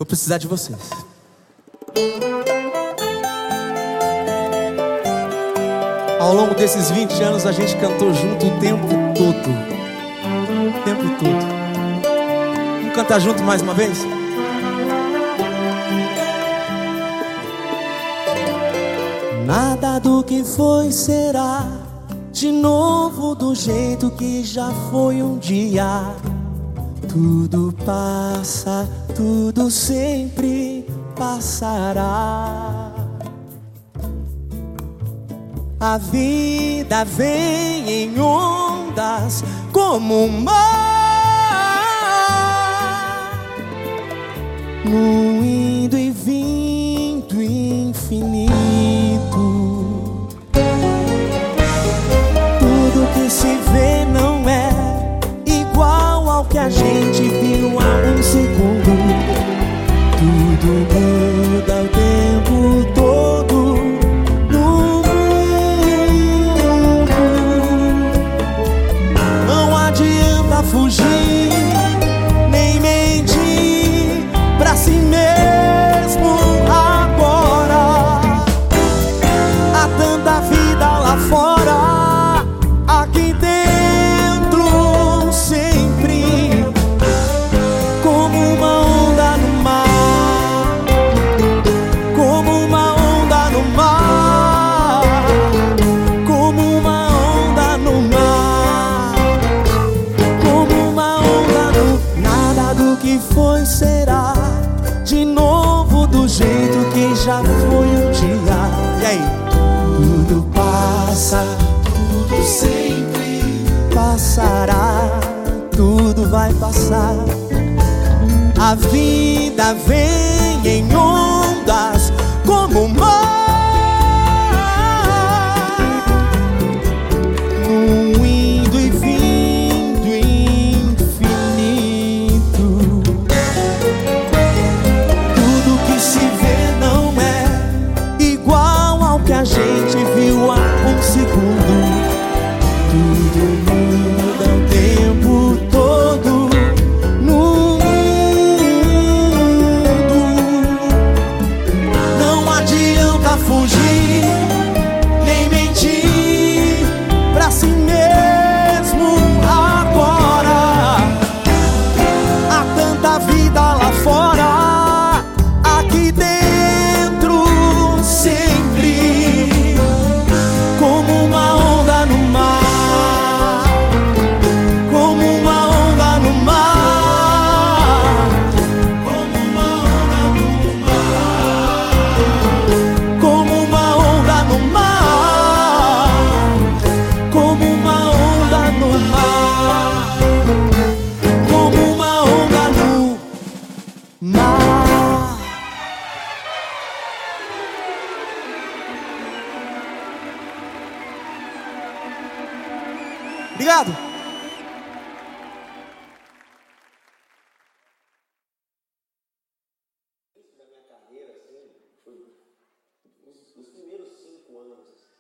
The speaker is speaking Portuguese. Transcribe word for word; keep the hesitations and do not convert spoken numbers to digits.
Vou precisar de vocês. Ao longo desses vinte anos a gente cantou junto o tempo todo. O tempo todo. Vamos cantar junto mais uma vez? Nada do que foi será de novo do jeito que já foi um dia. Tudo passa, tudo sempre passará. A vida vem em ondas como um mar, no indo e vindo infinito. Tudo que se vê não é igual ao que a gente viu há um segundo. Tudo muda o tempo todo no mundo. Não adianta fugir, nem mentir pra si mesmo agora. Há tanta vida lá fora, aqui dentro sempre, como uma onda no mar, como uma onda no mar, como uma onda no mar, como uma onda no... Nada do que foi será de novo do jeito que já foi um dia. E aí? Tudo passa, tudo sempre passará, tudo vai passar. A vida vem em ondas como o mar, num indo e vindo infinito. Tudo que se vê não é igual ao que a gente viu há um segundo. Tudo muda o tempo todo no mundo. Não adianta fugir, nem mentir pra si mesmo agora. Há tanta vida lá fora, aqui dentro sempre, como uma onda no mar, como uma onda no mar, como uma onda no mar, como uma onda no mar, como uma onda no mar, como uma onda no mar. Obrigado.